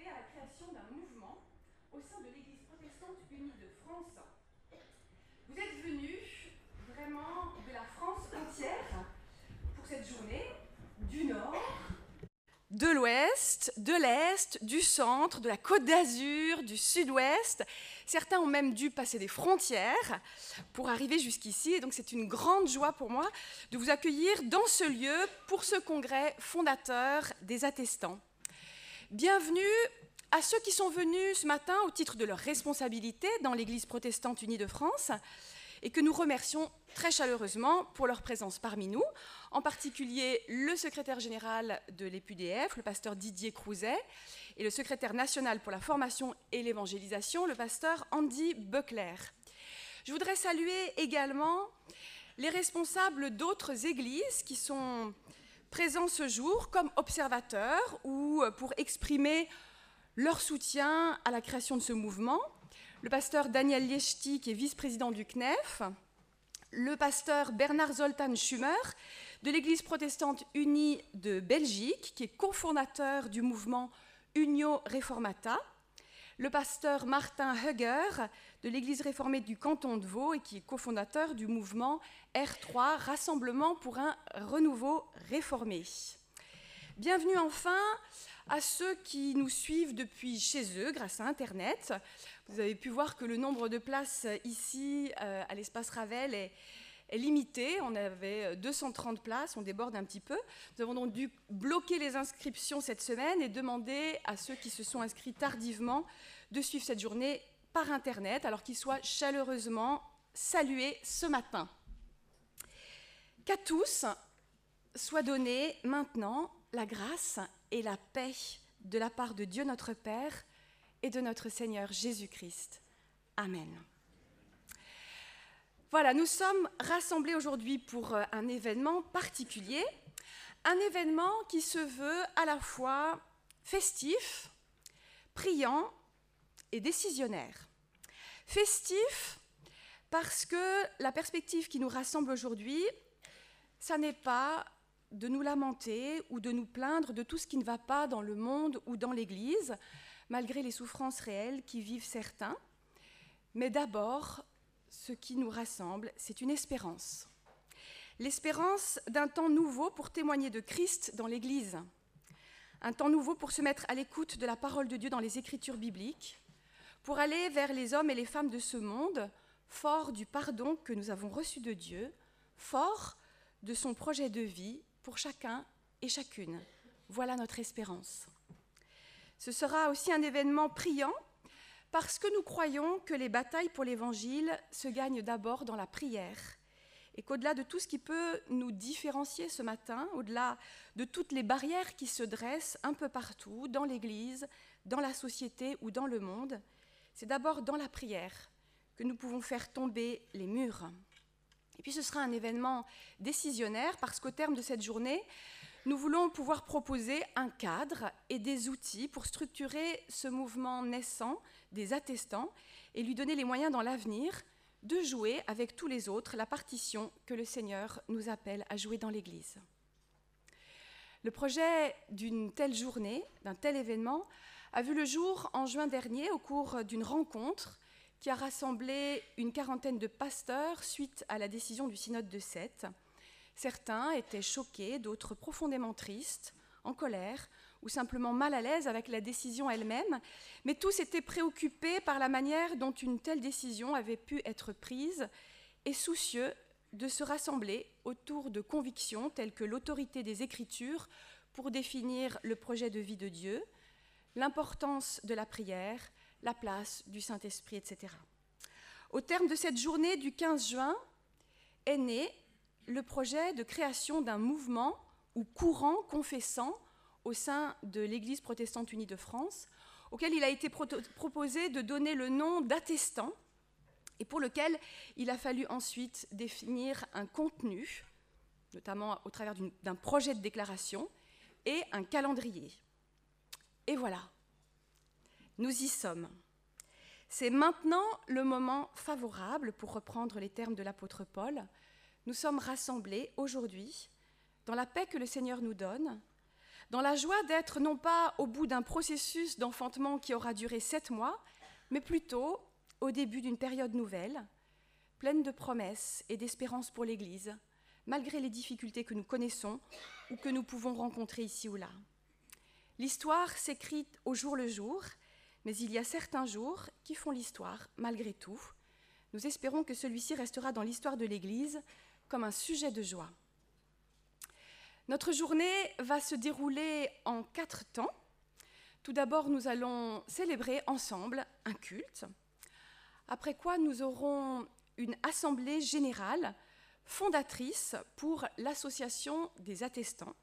participer à la création d'un mouvement au sein de l'Église protestante unie de France. Vous êtes venus vraiment de la France entière pour cette journée, du Nord, de l'Ouest, de l'Est, du Centre, de la Côte d'Azur, du Sud-Ouest. Certains ont même dû passer des frontières pour arriver jusqu'ici. Et donc c'est une grande joie pour moi de vous accueillir dans ce lieu pour ce congrès fondateur des attestants. Bienvenue à ceux qui sont venus ce matin au titre de leur responsabilité dans l'Église protestante unie de France et que nous remercions très chaleureusement pour leur présence parmi nous, en particulier le secrétaire général de l'EPUDF, le pasteur Didier Crouzet, et le secrétaire national pour la formation et l'évangélisation, le pasteur Andy Buckler. Je voudrais saluer également les responsables d'autres églises qui sont présents ce jour comme observateurs ou pour exprimer leur soutien à la création de ce mouvement. Le pasteur Daniel Liechti, qui est vice-président du CNEF, le pasteur Bernard Zoltan Schumer, de l'Église protestante unie de Belgique, qui est cofondateur du mouvement Unio Reformata, le pasteur Martin Hugger, de l'Église réformée du canton de Vaud, et qui est cofondateur du mouvement R3, Rassemblement pour un renouveau réformé. Bienvenue enfin à ceux qui nous suivent depuis chez eux grâce à Internet. Vous avez pu voir que le nombre de places ici à l'espace Ravel est limité. On avait 230 places, on déborde un petit peu. Nous avons donc dû bloquer les inscriptions cette semaine et demander à ceux qui se sont inscrits tardivement de suivre cette journée par Internet, alors qu'ils soient chaleureusement salués ce matin. Qu'à tous soit donnée maintenant la grâce et la paix de la part de Dieu notre Père et de notre Seigneur Jésus-Christ. Amen. Voilà, nous sommes rassemblés aujourd'hui pour un événement particulier, un événement qui se veut à la fois festif, priant et décisionnaire. Festif parce que la perspective qui nous rassemble aujourd'hui, ça n'est pas de nous lamenter ou de nous plaindre de tout ce qui ne va pas dans le monde ou dans l'Église, malgré les souffrances réelles qui vivent certains. Mais d'abord, ce qui nous rassemble, c'est une espérance. L'espérance d'un temps nouveau pour témoigner de Christ dans l'Église. Un temps nouveau pour se mettre à l'écoute de la parole de Dieu dans les Écritures bibliques, pour aller vers les hommes et les femmes de ce monde, forts du pardon que nous avons reçu de Dieu, forts de son projet de vie pour chacun et chacune. Voilà notre espérance. Ce sera aussi un événement priant parce que nous croyons que les batailles pour l'Évangile se gagnent d'abord dans la prière et qu'au-delà de tout ce qui peut nous différencier ce matin, au-delà de toutes les barrières qui se dressent un peu partout, dans l'Église, dans la société ou dans le monde, c'est d'abord dans la prière que nous pouvons faire tomber les murs. Et puis ce sera un événement décisionnaire parce qu'au terme de cette journée, nous voulons pouvoir proposer un cadre et des outils pour structurer ce mouvement naissant des attestants et lui donner les moyens dans l'avenir de jouer avec tous les autres la partition que le Seigneur nous appelle à jouer dans l'Église. Le projet d'une telle journée, d'un tel événement, a vu le jour en juin dernier au cours d'une rencontre qui a rassemblé une quarantaine de pasteurs suite à la décision du synode de Sète. Certains étaient choqués, d'autres profondément tristes, en colère ou simplement mal à l'aise avec la décision elle-même, mais tous étaient préoccupés par la manière dont une telle décision avait pu être prise et soucieux de se rassembler autour de convictions telles que l'autorité des Écritures pour définir le projet de vie de Dieu, l'importance de la prière, la place du Saint-Esprit, etc. Au terme de cette journée du 15 juin est né le projet de création d'un mouvement ou courant confessant au sein de l'Église protestante unie de France, auquel il a été proposé de donner le nom d'attestant et pour lequel il a fallu ensuite définir un contenu, notamment au travers d'un projet de déclaration et un calendrier. Et voilà, nous y sommes. C'est maintenant le moment favorable, pour reprendre les termes de l'apôtre Paul. Nous sommes rassemblés aujourd'hui dans la paix que le Seigneur nous donne, dans la joie d'être non pas au bout d'un processus d'enfantement qui aura duré 7 mois, mais plutôt au début d'une période nouvelle, pleine de promesses et d'espérance pour l'Église, malgré les difficultés que nous connaissons ou que nous pouvons rencontrer ici ou là. L'histoire s'écrit au jour le jour, mais il y a certains jours qui font l'histoire malgré tout. Nous espérons que celui-ci restera dans l'histoire de l'Église comme un sujet de joie. Notre journée va se dérouler en 4 temps. Tout d'abord, nous allons célébrer ensemble un culte, après quoi nous aurons une assemblée générale fondatrice pour l'association des attestants.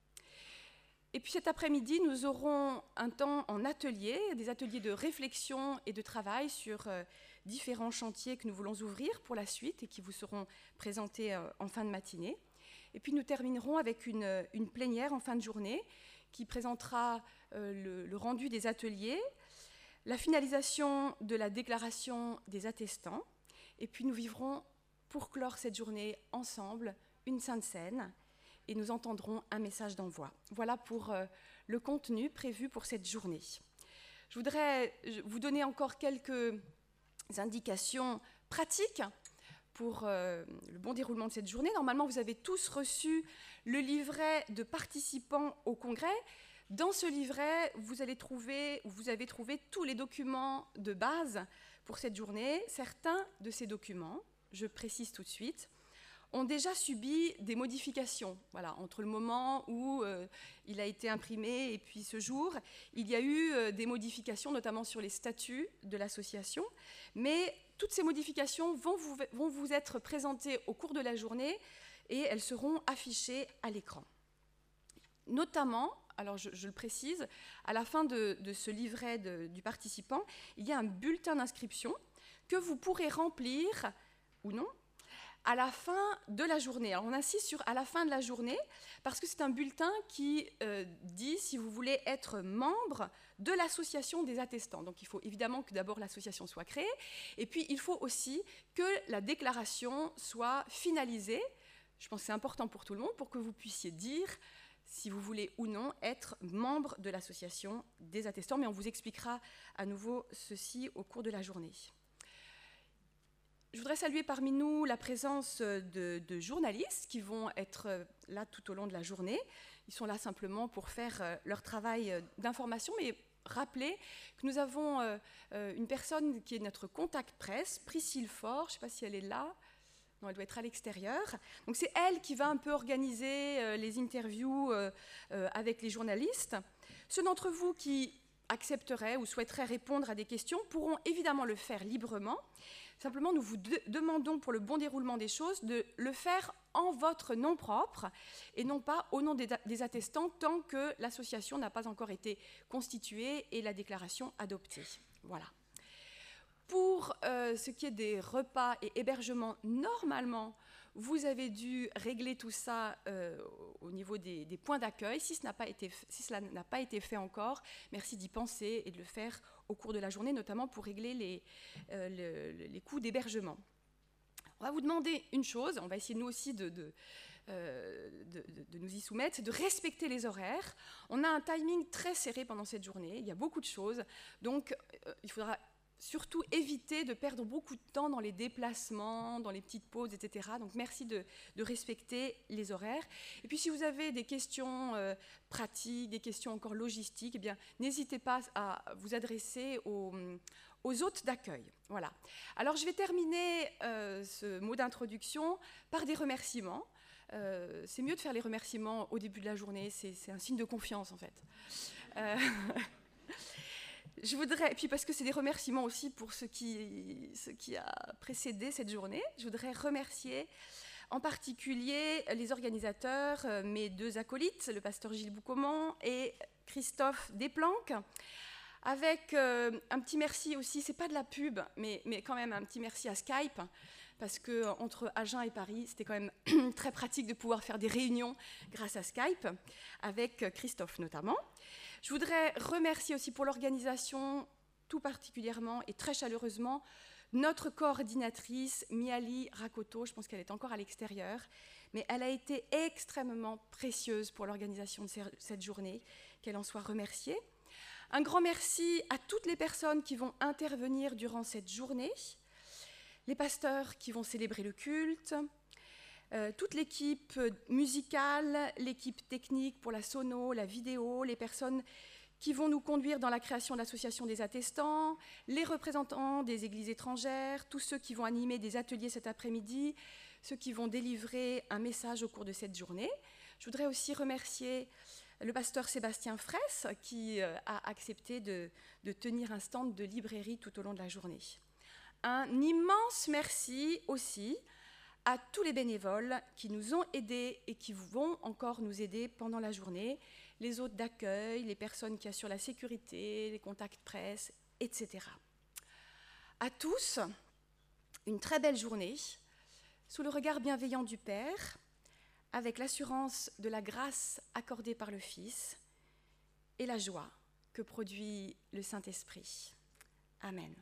Et puis cet après-midi, nous aurons un temps en atelier, des ateliers de réflexion et de travail sur différents chantiers que nous voulons ouvrir pour la suite et qui vous seront présentés en fin de matinée. Et puis nous terminerons avec une plénière en fin de journée qui présentera le rendu des ateliers, la finalisation de la déclaration des attestants, et puis nous vivrons pour clore cette journée ensemble une sainte scène et nous entendrons un message d'envoi. Voilà pour le contenu prévu pour cette journée. Je voudrais vous donner encore quelques indications pratiques pour le bon déroulement de cette journée. Normalement, vous avez tous reçu le livret de participants au congrès. Dans ce livret, vous avez trouvé tous les documents de base pour cette journée. Certains de ces documents, je précise tout de suite, ont déjà subi des modifications. Voilà, entre le moment où il a été imprimé et puis ce jour, il y a eu des modifications, notamment sur les statuts de l'association. Mais toutes ces modifications vont vous être présentées au cours de la journée et elles seront affichées à l'écran. Notamment, alors je le précise, à la fin de ce livret du participant, il y a un bulletin d'inscription que vous pourrez remplir ou non à la fin de la journée. Alors on insiste sur à la fin de la journée parce que c'est un bulletin qui dit si vous voulez être membre de l'association des attestants. Donc il faut évidemment que d'abord l'association soit créée et puis il faut aussi que la déclaration soit finalisée. Je pense que c'est important pour tout le monde pour que vous puissiez dire si vous voulez ou non être membre de l'association des attestants, mais on vous expliquera à nouveau ceci au cours de la journée. Je voudrais saluer parmi nous la présence de journalistes qui vont être là tout au long de la journée. Ils sont là simplement pour faire leur travail d'information, mais rappeler que nous avons une personne qui est notre contact presse, Priscille Faure, je ne sais pas si elle est là. Non, elle doit être à l'extérieur. Donc c'est elle qui va un peu organiser les interviews avec les journalistes. Ceux d'entre vous qui accepteraient ou souhaiteraient répondre à des questions pourront évidemment le faire librement. Simplement, nous vous demandons pour le bon déroulement des choses de le faire en votre nom propre et non pas au nom des attestants tant que l'association n'a pas encore été constituée et la déclaration adoptée. Voilà. Pour ce qui est des repas et hébergements, normalement, vous avez dû régler tout ça au niveau des points d'accueil. Si cela n'a pas été fait encore, merci d'y penser et de le faire au cours de la journée, notamment pour régler les coûts d'hébergement. On va vous demander une chose, on va essayer nous aussi de nous y soumettre, c'est de respecter les horaires. On a un timing très serré pendant cette journée, il y a beaucoup de choses, donc il faudra surtout éviter de perdre beaucoup de temps dans les déplacements, dans les petites pauses, etc. Donc merci de respecter les horaires. Et puis si vous avez des questions pratiques, des questions encore logistiques, eh bien n'hésitez pas à vous adresser aux hôtes d'accueil. Voilà. Alors je vais terminer ce mot d'introduction par des remerciements. C'est mieux de faire les remerciements au début de la journée, c'est un signe de confiance en fait. Je voudrais, et puis parce que c'est des remerciements aussi pour ce qui a précédé cette journée, je voudrais remercier en particulier les organisateurs, mes 2 acolytes, le pasteur Gilles Boucaumont et Christophe Desplanques, avec un petit merci aussi, c'est pas de la pub, mais quand même un petit merci à Skype, parce qu'entre Agen et Paris, c'était quand même très pratique de pouvoir faire des réunions grâce à Skype, avec Christophe notamment. Je voudrais remercier aussi pour l'organisation, tout particulièrement et très chaleureusement, notre coordinatrice, Miali Rakoto, je pense qu'elle est encore à l'extérieur, mais elle a été extrêmement précieuse pour l'organisation de cette journée, qu'elle en soit remerciée. Un grand merci à toutes les personnes qui vont intervenir durant cette journée, les pasteurs qui vont célébrer le culte, toute l'équipe musicale, l'équipe technique pour la sono, la vidéo, les personnes qui vont nous conduire dans la création de l'association des attestants, les représentants des églises étrangères, tous ceux qui vont animer des ateliers cet après-midi, ceux qui vont délivrer un message au cours de cette journée. Je voudrais aussi remercier le pasteur Sébastien Fraisse qui a accepté de tenir un stand de librairie tout au long de la journée. Un immense merci aussi à tous les bénévoles qui nous ont aidés et qui vont encore nous aider pendant la journée, les hôtes d'accueil, les personnes qui assurent la sécurité, les contacts presse, etc. À tous, une très belle journée, sous le regard bienveillant du Père, avec l'assurance de la grâce accordée par le Fils et la joie que produit le Saint-Esprit. Amen.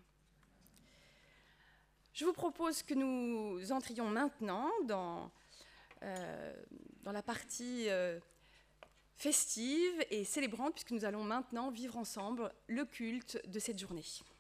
Je vous propose que nous entrions maintenant dans la partie festive et célébrante, puisque nous allons maintenant vivre ensemble le culte de cette journée.